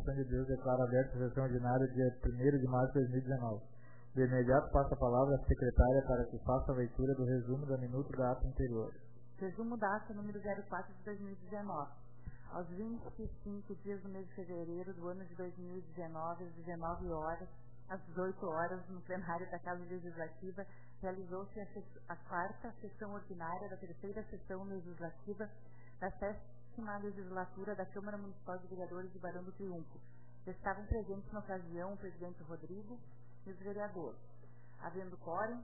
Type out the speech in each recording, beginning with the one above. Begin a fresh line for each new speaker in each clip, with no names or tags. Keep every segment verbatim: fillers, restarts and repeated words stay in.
Assembleia de Deus declara aberta a sessão ordinária dia primeiro de março de dois mil e dezenove. De imediato passa a palavra à secretária para que faça a leitura do resumo da minuta da ata anterior.
Resumo da ata número zero quatro de dois mil e dezenove. Aos vinte e cinco dias do mês de fevereiro do ano de dois mil e dezenove, às dezenove horas, às dezoito horas, no plenário da Casa Legislativa, realizou-se a, a quarta sessão ordinária da terceira sessão legislativa da sétima legislatura da Câmara Municipal de Vereadores de Barão do Triunfo. Estavam presentes na ocasião o presidente Rodrigo e os vereadores. Havendo quórum,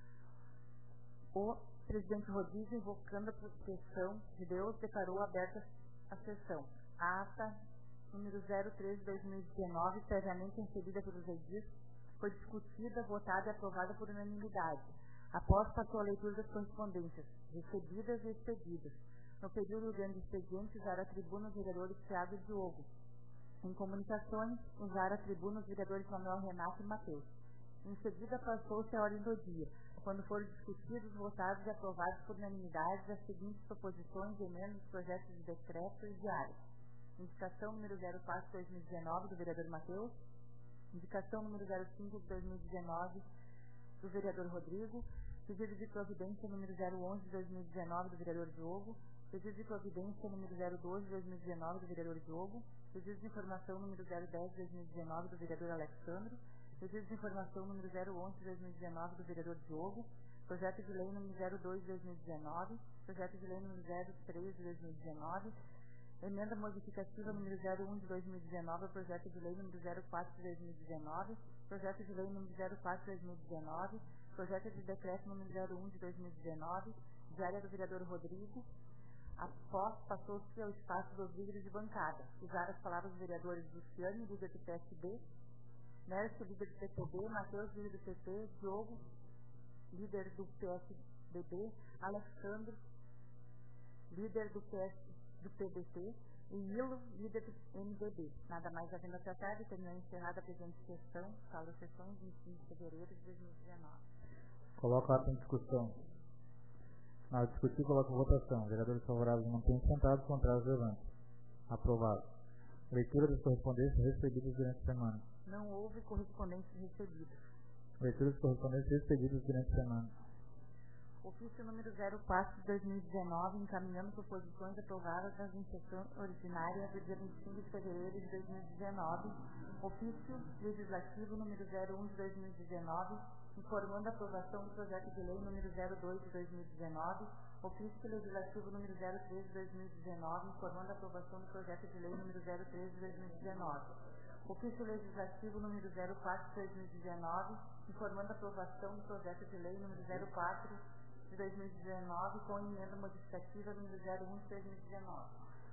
o presidente Rodrigo, invocando a proteção de Deus, declarou aberta a sessão. A ata número zero três de dois mil e dezenove, previamente recebida pelos edis, foi discutida, votada e aprovada por unanimidade. Após passou a leitura das correspondências recebidas e expedidas. No período orgânico de expediente, usaram a tribuna os vereadores Thiago e Diogo. Em comunicações, usaram a tribuna os vereadores Manuel, Renato e Matheus. Em seguida, passou-se a ordem do dia, quando foram discutidos, votados e aprovados por unanimidade as seguintes proposições de emendas, projetos de decreto e diários. Indicação número zero quatro de dois mil e dezenove, do vereador Matheus. Indicação número zero cinco de dois mil e dezenove, do vereador Rodrigo. Pedido de providência número zero onze de dois mil e dezenove, do vereador Diogo. Pedido de providência número zero doze de dois mil e dezenove, do vereador Diogo. Pedido de informação número zero dez de dois mil e dezenove, do vereador Alexandre. Pedido de informação número zero onze de dois mil e dezenove, do vereador Diogo. Projeto de lei número zero dois de dois mil e dezenove. Projeto de lei número zero três de dois mil e dezenove. Emenda modificativa número zero um de dois mil e dezenove, projeto de lei número zero quatro de dois mil e dezenove, projeto de lei número zero quatro de dois mil e dezenove, projeto de decreto número zero um de dois mil e dezenove, diária do vereador Rodrigo. Após, passou-se ao espaço dos líderes de bancada. Usaram as palavras dos vereadores Luciane, líder do P S B, Nércio, líder do P T B, Matheus, líder do P P, Diogo, líder do P S B B, Alexandre, líder do P S do P D T, e Ilo, líder do M D B. Nada mais havendo a tratar, e terminou encerrada a presente sessão, sala sessões, vinte e cinco de fevereiro de dois mil e dezenove.
Coloca a ata em discussão. Na discutir, coloca a votação. Vereadores favoráveis mantêm sentados, contrários levantam. Aprovado. Leitura das correspondências recebidas durante a semana.
Não houve correspondências recebidas.
Leitura das correspondências recebidas durante a semana.
Ofício número zero quatro de dois mil e dezenove, encaminhando proposições aprovadas na sessão ordinária do dia vinte e cinco de fevereiro de dois mil e dezenove. Ofício legislativo número zero um de dois mil e dezenove, informando a aprovação do projeto de lei número zero dois de dois mil e dezenove. Ofício legislativo número zero três de dois mil e dezenove, informando a aprovação do projeto de lei número zero três de dois mil e dezenove. Ofício legislativo número zero quatro de dois mil e dezenove, informando a aprovação do projeto de lei número zero quatro de dois mil e dezenove, com emenda modificativa número zero um de dois mil e dezenove.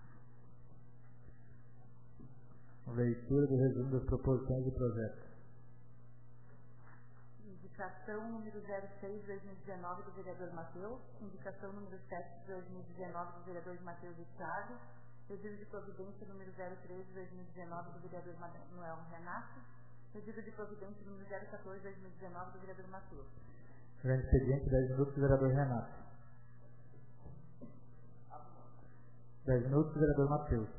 Leitura do resumo das proposições de projeto.
Indicação número zero seis de dois mil e dezenove, do vereador Matheus. Indicação número sete de dois mil e dezenove, do vereador Matheus e Thiago. Pedido de providência número zero três de dois mil e dezenove, do vereador Manuel Renato. Pedido de providência número zero quatorze de dois mil e dezenove, do vereador Matheus.
Grande expediente, dez minutos, do vereador Renato. dez minutos, do vereador Matheus.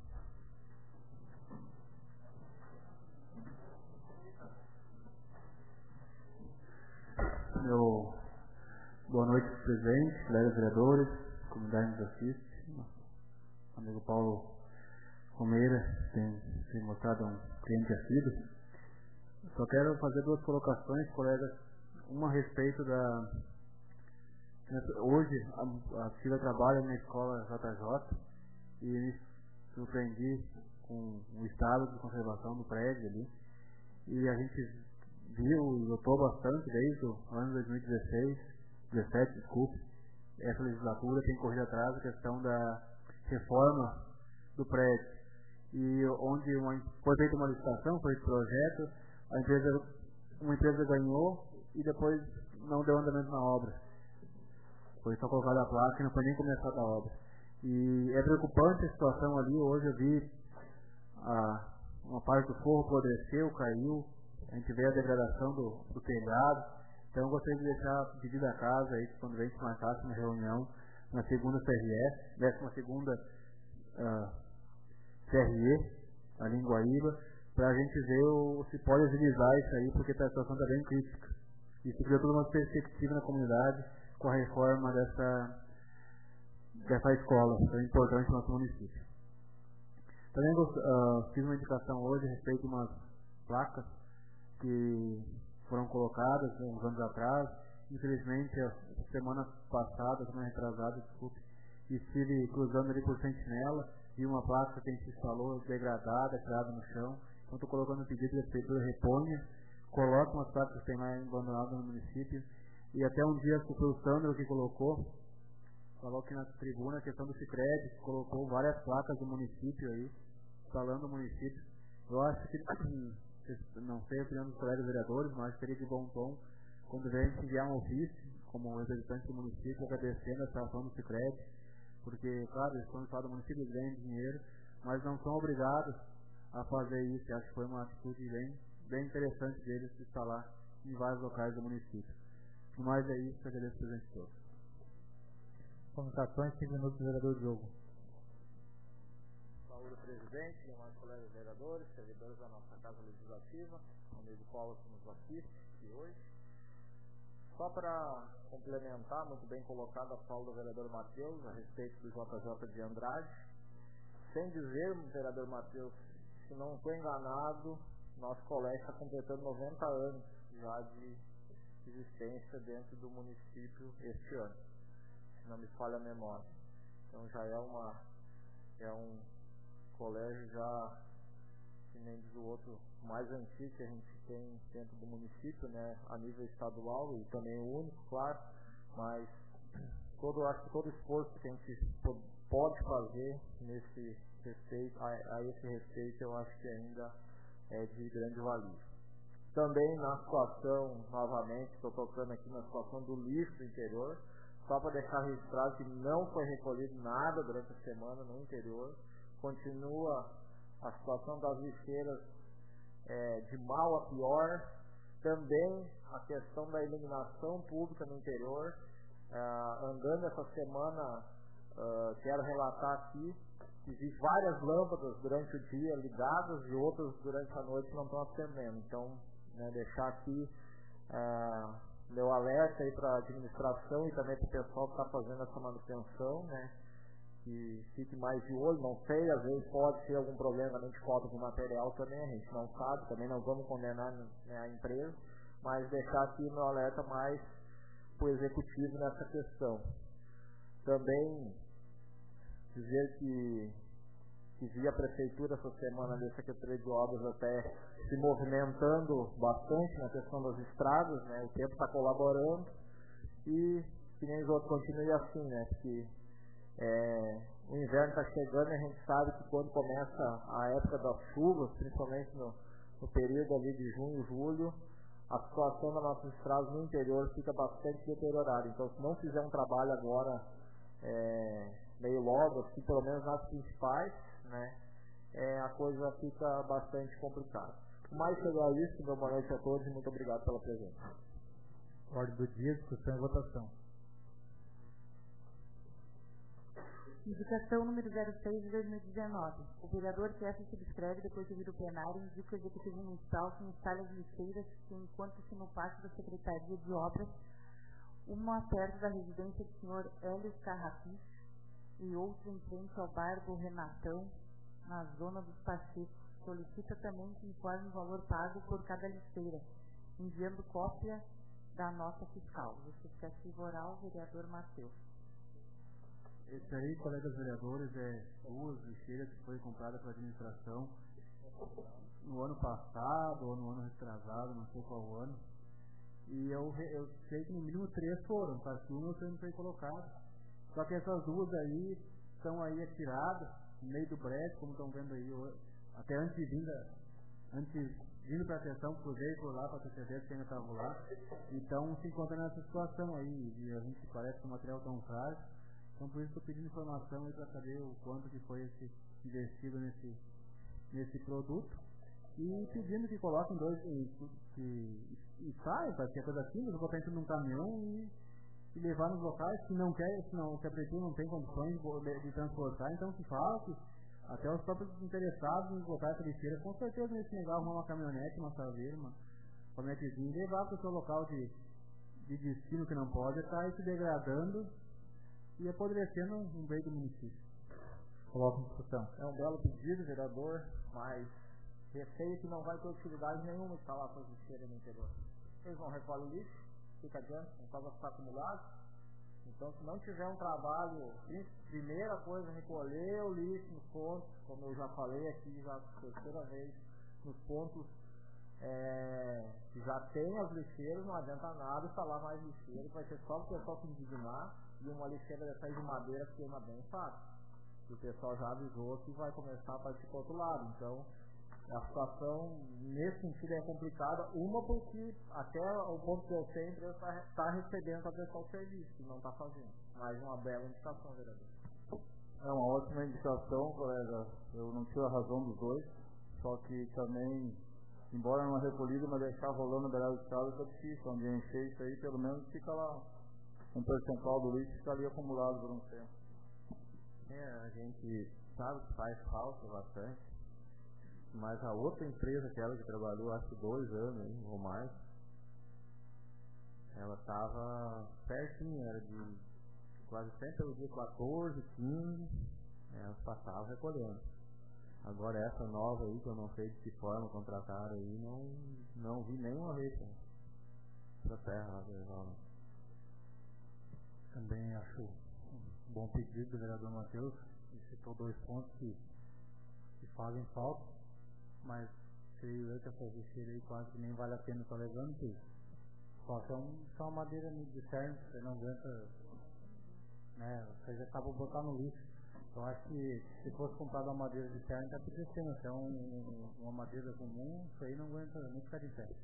Meu boa noite, presidente, colegas vereadores, comunidade nos assiste. O amigo Paulo Romeira tem se mostrado um cliente assíduo. Só quero fazer duas colocações, colegas. Uma a respeito da... Hoje a, a filha trabalha na escola J J e me surpreendi com o estado de conservação do prédio ali. E a gente viu e lutou bastante desde o ano dois mil e dezesseis, dezessete, desculpe. Essa legislatura tem corrido atrás a questão da reforma do prédio. E onde uma, foi feita uma licitação, foi feito projeto, a empresa, uma empresa ganhou e depois não deu andamento na obra. Foi só colocada a placa e não foi nem começada a obra. E é preocupante a situação ali. Hoje eu vi a, uma parte do forro apodreceu, caiu. A gente vê a degradação do, do telhado. Então eu gostaria de deixar pedido a casa aí, que quando a gente marcasse uma reunião na segunda C R E, décima segunda uh, C R E, ali em Guaíba, para a gente ver o, se pode agilizar isso aí, porque a situação está bem crítica. E se criou toda uma perspectiva na comunidade com a reforma dessa, dessa escola, tão importante no nosso município. Também uh, fiz uma indicação hoje a respeito de umas placas que foram colocadas uns anos atrás. Infelizmente, a semana passada, semana retrasada, desculpe, estive cruzando ali por Sentinela e uma placa que a gente instalou degradada, tirada no chão. Então estou colocando um pedido que a prefeitura reponha, coloque umas placas que tem mais abandonadas no município. E até um dia foi o Sandro que colocou, falou aqui na tribuna a questão do Sicredi, que colocou várias placas do município aí, falando do município. Eu acho que, não sei a opinião dos colegas vereadores, mas seria de bom tom quando vier a gente enviar um ofício, como representante do município, agradecendo a atuação do Sicredi, porque, claro, eles estão falando do município, eles ganham dinheiro, mas não são obrigados a fazer isso. Eu acho que foi uma atitude bem, bem interessante deles se instalar em vários locais do município. E mais é isso, agradeço o presente todo.
Comunicações, cinco minutos do vereador Diogo.
Saúde, presidente, demais colegas vereadores, servidores da nossa Casa Legislativa, no meio do qual que nos assiste aqui hoje. Só para complementar, muito bem colocada a fala do vereador Matheus a respeito do J J de Andrade. Sem dizer, vereador Matheus, se não estou enganado, nosso colégio está completando noventa anos já de existência dentro do município este ano, se não me falha a memória. Então já é uma é um colégio já, que nem diz o outro, mais antigo que a gente tem dentro do município, né, a nível estadual e também o único, claro, mas todo, acho que todo esforço que a gente pode fazer nesse respeito, a, a esse respeito, eu acho que ainda é de grande valia. Também na situação, novamente, estou tocando aqui na situação do lixo do interior, só para deixar registrado que não foi recolhido nada durante a semana no interior, continua a situação das lixeiras é, de mal a pior, também a questão da iluminação pública no interior. Uh, andando essa semana, uh, quero relatar aqui que existem várias lâmpadas durante o dia ligadas e outras durante a noite não estão acendendo. Então, né, deixar aqui uh, meu alerta aí para a administração e também para o pessoal que está fazendo essa manutenção, né, que fique mais de olho. Não sei, às vezes pode ter algum problema de falta de material também, a gente não sabe, também não vamos condenar, né, a empresa, mas deixar aqui meu alerta mais para o executivo nessa questão. Também dizer que, que vi a prefeitura essa semana ali, a Secretaria de Obras até se movimentando bastante na questão das estradas, né, o tempo está colaborando e que nem os outros continue assim, né, porque é, o inverno está chegando e a gente sabe que quando começa a época das chuvas, principalmente no, no período ali de junho e julho, a situação das nossas estradas no interior fica bastante deteriorada. Então, se não fizer um trabalho agora é, meio logo, assim, pelo menos nas principais, né, é, a coisa fica bastante complicada. Mais chegar a isso, meu boa noite a todos e muito obrigado pela presença.
Ordem do dia, discussão e votação.
Indicação número zero seis de dois mil e dezenove. O vereador que essa subscreve depois de vir o plenário indica o executivo municipal que instala as lixeiras que encontram-se no pátio da Secretaria de Obras, uma perto da residência do senhor Hélio Carrapis e outra em frente ao bar do Renatão, na zona dos Pacíficos. Solicita também que informe o valor pago por cada lixeira, enviando cópia da nota fiscal. Justificativo oral, vereador Matheus.
Esse aí, colegas vereadores, é duas lixeiras que foi comprada pela administração no ano passado ou no ano retrasado, não sei qual ano. E eu, eu sei que no mínimo três foram, tá? Que uma não foi colocada. Só que essas duas aí estão aí atiradas no meio do brejo, como estão vendo aí, até antes de vir, antes vindo para a atenção, cruzei por lá para ter certeza que ainda estavam lá. Então se encontra nessa situação aí, e a gente parece que o material tão caro. Então por isso estou pedindo informação aí para saber o quanto que foi esse investido nesse, nesse produto. E pedindo que coloquem dois que, que, e saiam, para que é coisa simples, eu vou botar isso num caminhão e, e levar nos locais. Se não quer, se, não, se a prefeitura não tem condições de, de transportar, então que faça, Até os próprios interessados em colocar essa lixeira, com certeza eles negar arrumar uma caminhonete, uma saveira, uma caminhonetezinha, e levar para o seu local de, de destino que não pode, estar tá se degradando e apodrecendo um bem do município.
Coloca em discussão.
É um belo pedido, vereador, mas receio que não vai ter utilidade nenhuma instalar essas lixeiras no interior. Eles não recolhem o lixo, fica adiante, não só vai ficar acumulado. Então, se não tiver um trabalho, primeira coisa, recolher o lixo nos pontos, como eu já falei aqui, já a terceira vez, nos pontos é, que já tem as lixeiras, não adianta nada instalar mais lixeiras, vai ser só o pessoal se indignar, e uma lixeira dessa de madeira queima bem fácil. E o pessoal já avisou que vai começar a partir para o outro lado. Então, a situação nesse sentido é complicada. Uma porque até o ponto que eu sei, a empresa está tá recebendo para prestar o serviço e não está fazendo. Mais uma bela indicação, vereador.
É uma ótima indicação, colega. Eu não tiro a razão dos dois. Só que também, embora não recolhida, mas deixar rolando na beirada do estado está difícil. Onde encher isso aí, pelo menos fica lá. Um percentual do lixo fica ali acumulado por um tempo.
É, a gente sabe que faz falta bastante. Mas a outra empresa, aquela que trabalhou acho que dois anos hein, ou mais, ela estava pertinho, era de quase sempre o dia quatorze, quinze, ela passava recolhendo. Agora essa nova aí, que eu não sei de que forma contrataram aí, não, não vi nenhuma vez essa terra lá.
Também acho um bom pedido do vereador Matheus, ele citou dois pontos que, que fazem falta. Mas creio eu que essa lixeira aí quase que nem vale a pena estar levando, porque só são, são madeira de cerne, você não aguenta, né? Você já acabou botando no lixo. Então acho que se fosse comprado uma madeira de cerne, está apetecendo. Se é um, uma madeira comum, isso aí não aguenta nem ficar de pé.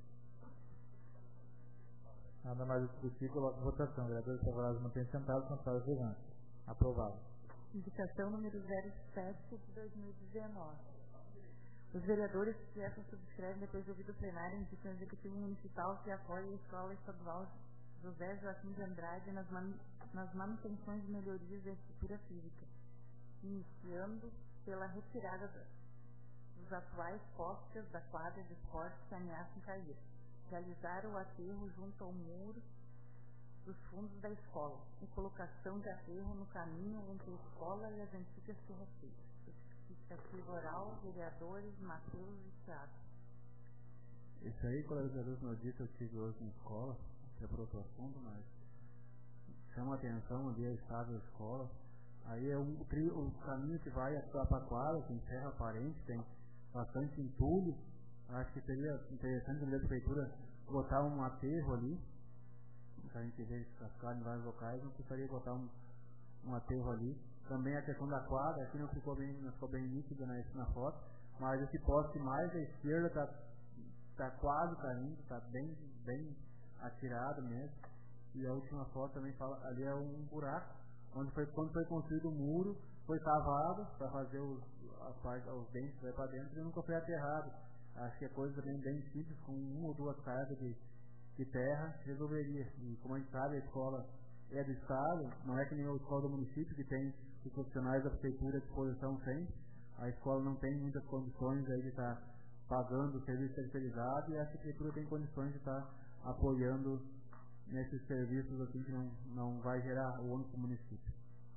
Nada mais discutir, coloca em votação. Vereadores favoráveis mantém sentados, contrários levantam. Aprovado.
Indicação número zero sete de dois mil e dezenove. Os vereadores que essa subscrevem depois do ouvido plenário indicam o Executivo Municipal que apoia a Escola Estadual José Joaquim de Andrade nas, man, nas manutenções e melhorias da estrutura física, iniciando pela retirada dos atuais postes da quadra de esporte que ameaçam cair. Realizar o aterro junto ao muro dos fundos da escola e colocação de aterro no caminho entre a escola e as antigas terraceiras. Justificativa oral, vereadores Matheus e Thiago.
Isso aí, colega vereador, como eu disse, eu tive hoje na escola, que é para outro assunto, mas chama a atenção ali a estado da escola. Aí é um, o caminho que vai para a quadra, tem serra aparente, tem bastante entulho. Acho que seria interessante a prefeitura botar um aterro ali, que a gente vê descascado em vários locais, não precisaria botar um, um aterro ali. Também a questão da quadra, aqui não ficou bem, não ficou bem nítido na, na foto, mas esse poste mais à esquerda está tá quase caindo, está bem, bem atirado mesmo. E a última foto também fala, ali é um buraco, onde foi, quando foi construído o muro, foi cavado para fazer os, a parte, os dentes para dentro e nunca foi aterrado. Acho que é coisa bem, bem simples, com uma ou duas cargas de, de terra, resolveria. E como a gente sabe, a escola é do Estado, não é que nem a escola do município, que tem os profissionais da prefeitura à disposição sempre. A escola não tem muitas condições aí de estar pagando o serviço terceirizado e a prefeitura tem condições de estar apoiando nesses serviços assim que não, não vai gerar o ônus para o município.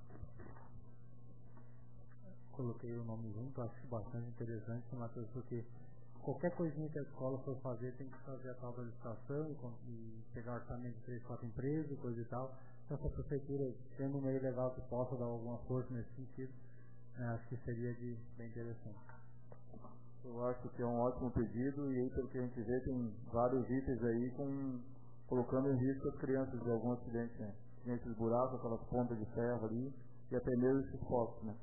Coloquei o nome junto, acho bastante interessante, Matheus, porque qualquer coisinha que a escola for fazer tem que fazer a tal da licitação e, e pegar orçamento de três, quatro empresas, coisa e tal. Então, se a prefeitura tendo um meio legal que possa dar alguma força nesse sentido, né, acho que seria de bem interessante.
Eu acho que é um ótimo pedido e aí, pelo que a gente vê, tem vários itens aí com, colocando em risco as crianças de algum acidente, né? Tem esses buracos, aquelas pontas de ferro ali e até mesmo esses postos, né?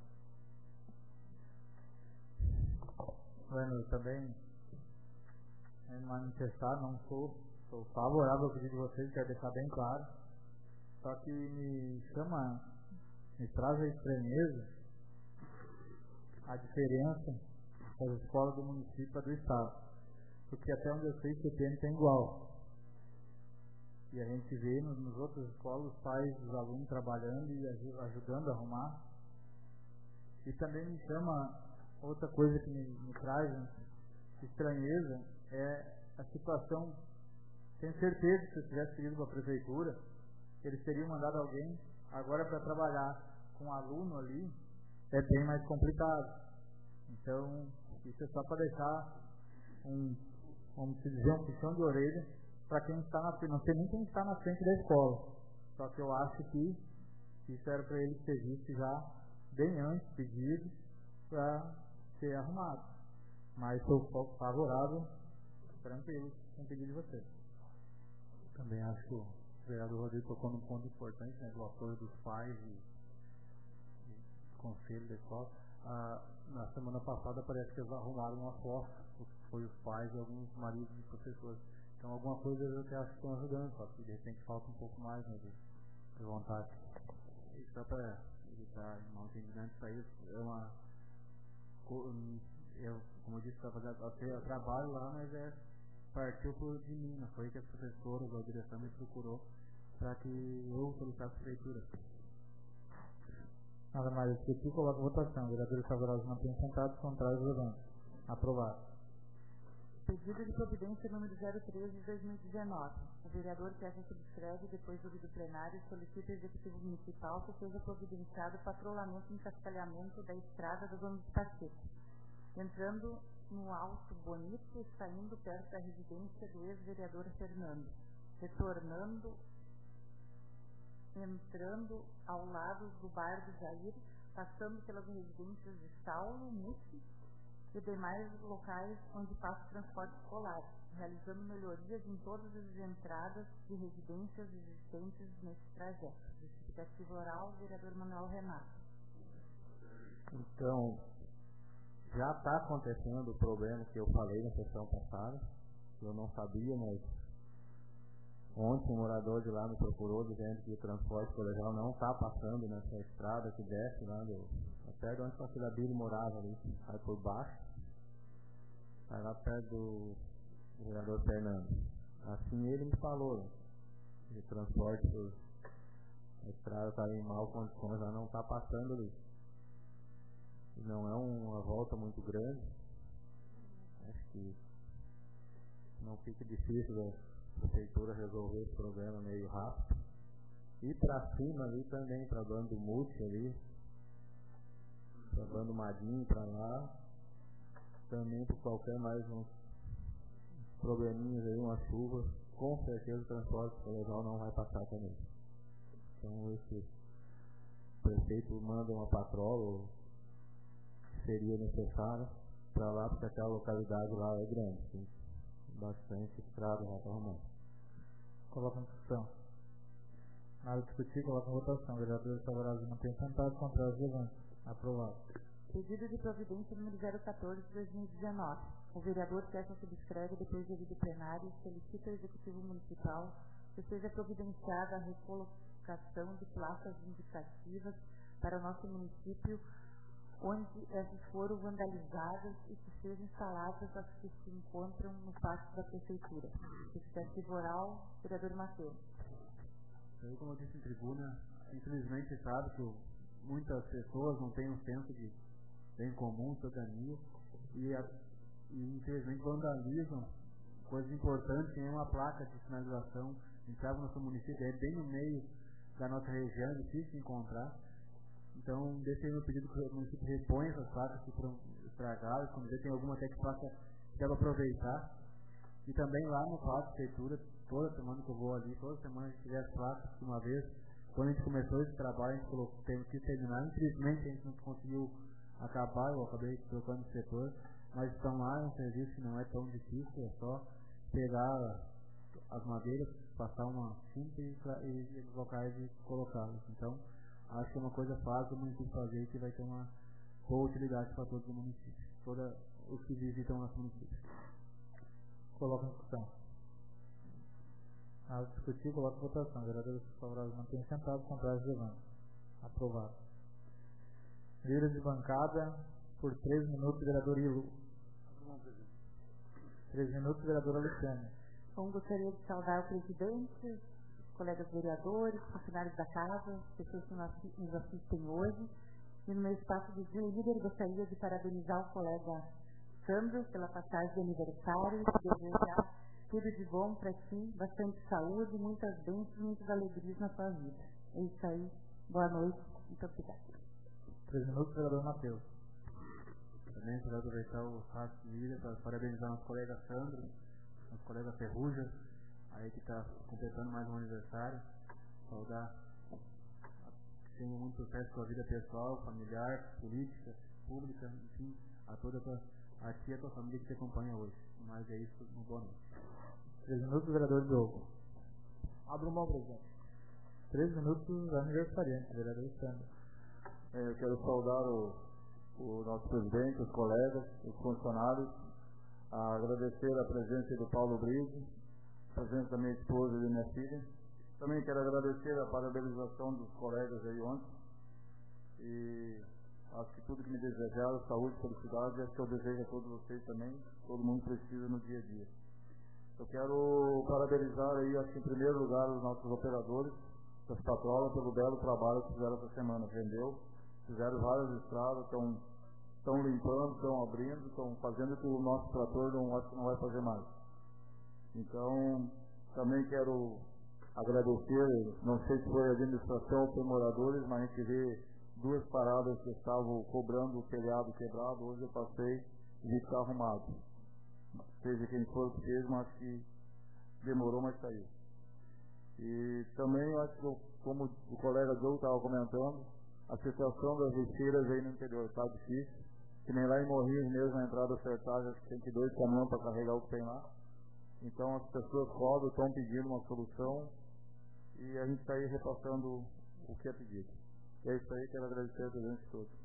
Bueno, eu também é manifestar, não sou, sou favorável ao pedido de vocês, quero deixar bem claro. Só que me chama, me traz a estranheza a diferença das escolas do município e do estado. Porque até onde eu sei, o C P M tem igual. E a gente vê nos, nos outras escolas os pais dos alunos trabalhando e ajudando a arrumar. E também me chama outra coisa que me, me traz estranheza é a situação. Tenho certeza que se eu tivesse ido para a prefeitura, eles teriam mandado alguém. Agora, para trabalhar com um aluno ali, é bem mais complicado. Então, isso é só para deixar um, vamos dizer, um puxão de orelha para quem está na frente. Não sei nem quem está na frente da escola. Só que eu acho que isso era para ele ter visto já bem antes, pedido, para ser arrumado. Mas sou favorável, tranquilo, com o pedido de vocês.
Também acho que o vereador Rodrigo tocou num ponto importante, né, do apoio dos pais e, e conselho da escola. Ah, na semana passada parece que eles arrumaram uma fossa, foi os pais e alguns maridos de professores. Então alguma coisa eu até acho que estão ajudando, só que de repente falta um pouco mais, né, de, de vontade. E só para evitar mal entendimento, isso aí é uma... Eu, como eu disse, eu trabalho lá, mas é partiu por de mim, não foi que as professoras ou a direção me procurou para que eu solicitasse a prefeitura.
Nada mais, eu discuti e coloco votação. Vereadores favoráveis mantêm sentados, contrários levando. Aprovado.
Pedido de providência número zero três de dois mil e dezenove. O vereador que essa subscreve, depois do vídeo plenário, solicita ao Executivo Municipal que seja providenciado o patrulhamento e encascalhamento da estrada da Zona do Pacheco, entrando no Alto Bonito e saindo perto da residência do ex-vereador Fernando, retornando, entrando ao lado do bar do Jair, passando pelas residências de Saulo, Mussi e demais locais onde passa o transporte escolar, realizando melhorias em todas as entradas de residências existentes nesse trajeto. Justificativa oral, vereador Manuel Renato.
Então, já está acontecendo o problema que eu falei na sessão passada, que eu não sabia, mas ontem um morador de lá me procurou dizendo que o transporte colegial não está passando nessa estrada que desce lá do, perto de onde a filha dele morava ali, sai por baixo, sai lá perto do, do vereador Fernando. Assim ele me falou, né, que o transporte por a estrada está em mal condições, já não está passando ali. Não é uma volta muito grande, acho que não fica difícil da prefeitura resolver esse problema meio rápido. E para cima ali também, para banda do Multi ali, para banda do Madinho, para lá, também por qualquer mais uns probleminhas aí, uma chuva, com certeza o transporte colegial não vai passar também. Então esse prefeito manda uma patrola, seria necessário para lá, porque aquela localidade lá é grande, tem bastante estrada lá para arrumar.
Coloca em discussão. Nada discutir, coloca em votação. Vereadores favoráveis mantêm sentados, contrários levando. Aprovado.
Pedido de providência número zero quatorze de dois mil e dezenove. O vereador que essa subscreve, depois do vídeo plenário, solicita ao Executivo Municipal que seja providenciada a recolocação de placas indicativas para o nosso município onde essas foram vandalizadas e que sejam instaladas as que se encontram no pátio da prefeitura. Justificativa oral, vereador Matheus.
Eu, como eu disse em tribuna, infelizmente sabe que muitas pessoas não têm um senso de bem comum, cidadania, e, a, e infelizmente vandalizam coisas importantes, tem uma placa de sinalização, a gente sabe que o nosso município é bem no meio da nossa região, é difícil de encontrar. Então, deixa aí meu pedido que o município reponha essas placas que foram estragadas, quando vê tem alguma até que placa que dá para aproveitar. E também lá no pátio da prefeitura, toda semana que eu vou ali, toda semana a gente tiver as placas de uma vez. Quando a gente começou esse trabalho, a gente colocou, teve que terminar. Infelizmente a gente não conseguiu acabar, eu acabei trocando de setor, mas estão lá, é um serviço que não é tão difícil, é só pegar as madeiras, passar uma cinta e, e os locais e colocá-las. Então, acho que é uma coisa fácil do município fazer e que vai ter uma boa utilidade para todos os municípios, todos os que visitam o nosso município.
Coloca em discussão. Nada discutir, coloca em votação. Vereadores favoráveis mantêm sentados, contrários levando. Aprovado. Líder de bancada, por três minutos, vereador Ilo. Três minutos, vereador Alexandre.
Bom, gostaria de saudar o presidente, colegas vereadores, funcionários da casa, pessoas que nos assistem hoje, E no meu espaço de dia líder, gostaria de parabenizar o colega Sandro pela passagem de aniversário e te desejar tudo de bom para ti, bastante saúde, muitas bênçãos, muitas alegrias na tua vida. É isso aí. Boa noite. Muito obrigada.
Três minutos, vereador Matheus.
Também quero aproveitar o espaço de vida para parabenizar nosso colega Sandro, nosso colega Ferruja, aí que está completando mais um aniversário. Saudar, que tenha muito sucesso com a vida pessoal, familiar, política, pública, enfim, a toda a tua, a ti e a tua família que te acompanha hoje. Mas é isso, uma boa noite.
Três minutos, vereador Diogo.
Abra mão, presidente.
Três minutos, aniversariante, vereador Sandro.
É, eu quero saudar o, o nosso presidente, os colegas, os funcionários, a agradecer a presença do Paulo Brito, a presença da minha esposa e da minha filha. Também quero agradecer a parabenização dos colegas aí ontem. E acho que tudo que me desejaram, saúde, felicidade, é que eu desejo a todos vocês também. Todo mundo precisa no dia a dia. Eu quero parabenizar aí, acho que em primeiro lugar, os nossos operadores das patrolas pelo belo trabalho que fizeram essa semana. Vendeu, fizeram várias estradas, estão estão limpando, estão abrindo, estão fazendo o que o nosso trator não, não vai fazer mais. Então, também quero agradecer, não sei se foi a administração ou foi moradores, mas a gente vê duas paradas que estavam cobrando o telhado quebrado, hoje eu passei e vi que está arrumado. Seja quem for que fez, mas que demorou, mas saiu. E também eu acho que, eu, como o colega Joe estava comentando, a situação das lixeiras aí no interior está difícil. Que nem lá em Morrinhos mesmo, na entrada acertada, acho que tem que dois caminhões para carregar o que tem lá. Então as pessoas cobram, estão pedindo uma solução e a gente está aí repassando o que é pedido. E é isso aí, quero agradecer a presença de todos.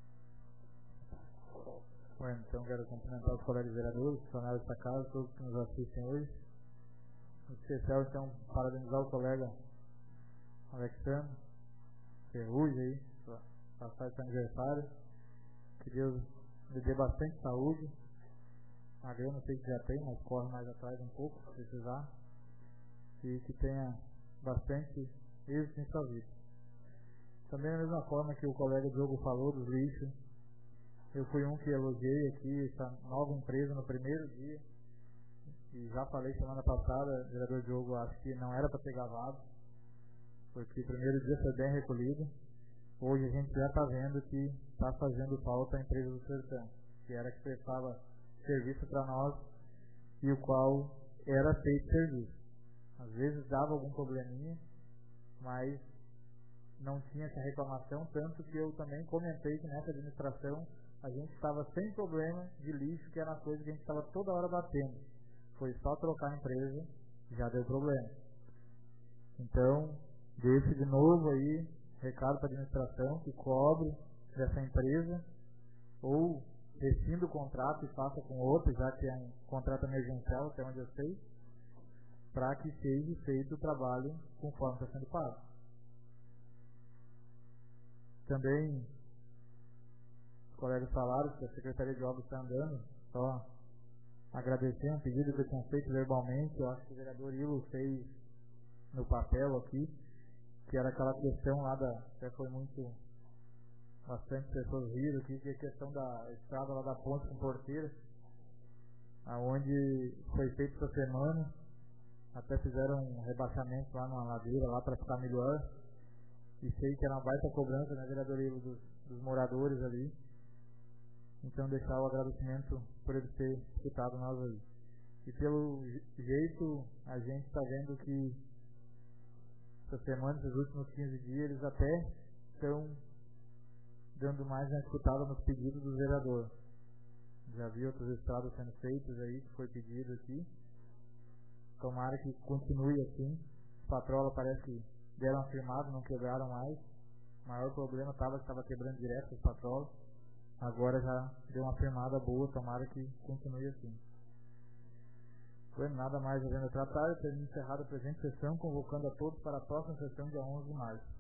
Bueno, então quero cumprimentar os colegas vereadores, funcionários desta casa, todos que nos assistem hoje. Em especial, então, parabenizar o colega Alexandre Ferrugem aí, para passar esse aniversário. Que Deus lhe dê bastante saúde. A grana eu sei que já tem, mas corre mais atrás um pouco, se precisar. E que tenha bastante êxito em sua vida. Também da mesma forma que o colega Diogo falou dos lixos, eu fui um que elogiei aqui essa nova empresa no primeiro dia. E já falei semana passada, vereador Diogo, acho que não era para ter gravado, porque o primeiro dia foi bem recolhido. Hoje a gente já está vendo que está fazendo falta a empresa do Sertão, que era que prestava serviço para nós e o qual era feito serviço. Às vezes dava algum probleminha, mas não tinha essa reclamação, tanto que eu também comentei que nessa administração a gente estava sem problema de lixo, que era uma coisa que a gente estava toda hora batendo. Foi só trocar a empresa, já deu problema. Então, deixo de novo aí, recado para a administração, que cobre dessa empresa, ou rescinda o contrato e faça com outro, já que é um contrato emergencial, até onde eu sei, para que seja feito o trabalho conforme está sendo pago. Também, os colegas falaram que a Secretaria de Obras está andando, só agradecer um pedido que eu tinha feito verbalmente, eu acho que o vereador Ilo fez no papel aqui, que era aquela questão lá da, até foi muito, bastante pessoas riram aqui, que é a questão da estrada lá da ponte com porteira, aonde foi feito essa semana, até fizeram um rebaixamento lá numa ladeira lá para ficar melhor, e sei que era uma baita cobrança, né, vereador Ilo, dos, dos moradores ali. Então deixar o agradecimento por ele ter escutado nós aí. E pelo jeito a gente está vendo que essa semana, esses últimos quinze dias, eles até estão dando mais uma escutada nos pedidos do vereador. Já vi outras estradas sendo feitas aí, que foi pedido aqui. Tomara que continue assim. Os patrola parece que deram afirmado, não quebraram mais. O maior problema estava que estava quebrando direto os patrolas. Agora já deu uma firmada boa, tomara que continue assim. Foi nada mais havendo tratar, termino encerrado a presente sessão, convocando a todos para a próxima sessão dia onze de março.